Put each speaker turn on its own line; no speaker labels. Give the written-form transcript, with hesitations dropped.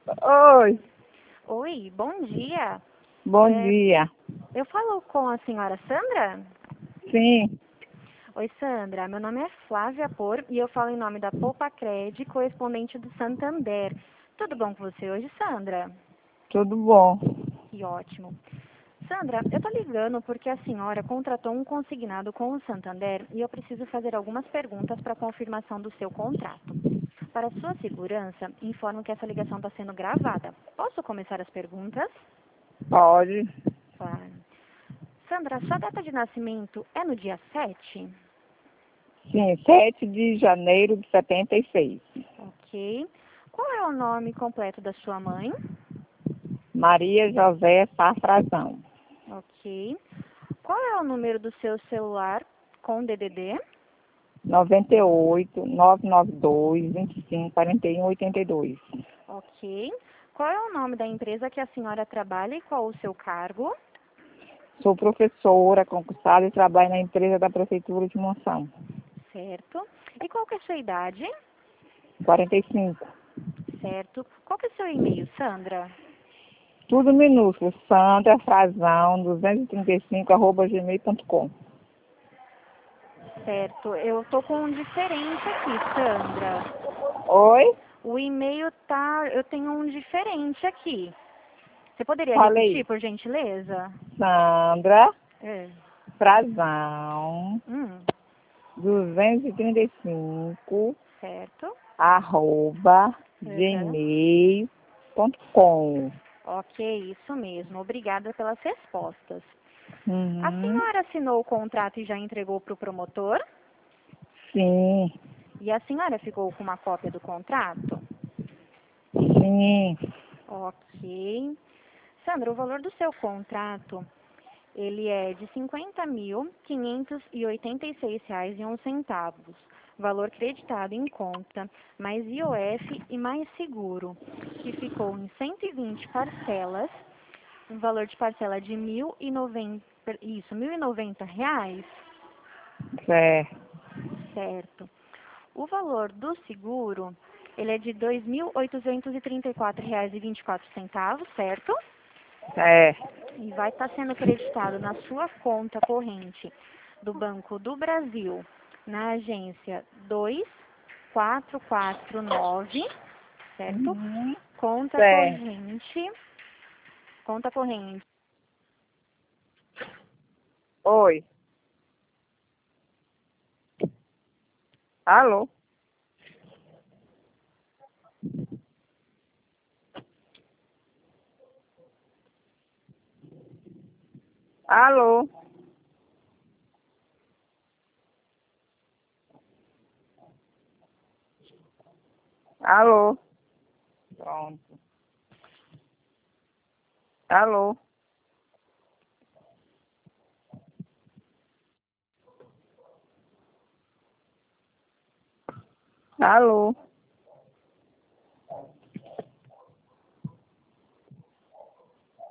Oi,
Oi, bom dia.
bom
É,
dia.
eu falo com a senhora Sandra?
Sim,
Oi, Sandra. Meu nome é Flávia Por e eu falo em nome da Poupa Cred, correspondente do Santander. Tudo bom com você hoje, Sandra?
tudo bom.
Que ótimo. Sandra, eu tô ligando porque a senhora contratou um consignado com o Santander e eu preciso fazer algumas perguntas para confirmação do seu contrato. Para sua segurança, informo que essa ligação está sendo gravada. Posso começar as perguntas?
Pode.
Claro. Sandra, sua data de nascimento é no dia 7?
Sim, 7 de janeiro de 76.
Ok. Qual é o nome completo da sua mãe?
Maria José Safrazão.
Ok. Qual é o número do seu celular com DDD?
98-992-25-41-82.
Ok. Qual é o nome da empresa que a senhora trabalha e qual o seu cargo?
Sou professora concursada e trabalho na empresa da Prefeitura de Monção.
Certo. E qual que é a sua idade?
45.
Certo. Qual que é o seu e-mail, Sandra?
Tudo minúsculo. Sandra Frazão 235 @gmail.com.
Certo. Eu tô com um diferente aqui, Sandra.
Oi?
O e-mail tá. Eu tenho um diferente aqui. Você poderia
Falei.
repetir, por gentileza?
Sandra
É.
Frazão
Hum,
235
certo. Uhum.
@gmail.com.
Ok, isso mesmo. Obrigada pelas respostas. A
Uhum.
senhora assinou o contrato e já entregou para o promotor?
Sim,
E a senhora ficou com uma cópia do contrato?
sim.
Ok. Sandra, o valor do seu contrato, ele é de R$ 50.586,01. Valor creditado em conta, mais IOF e mais seguro, que ficou em 120 parcelas, um valor de parcela de 1.090, isso, R$ 1.090,
Certo.
certo. O valor do seguro, ele é de R$ 2.834,24, certo?
Certo.
E vai estar sendo creditado na sua conta corrente do Banco do Brasil, na agência 2449, certo?
Uhum.
Conta
Certo.
corrente, conta corrente.
Oi. Alô? Alô? Alô? Pronto. Alô? Alô?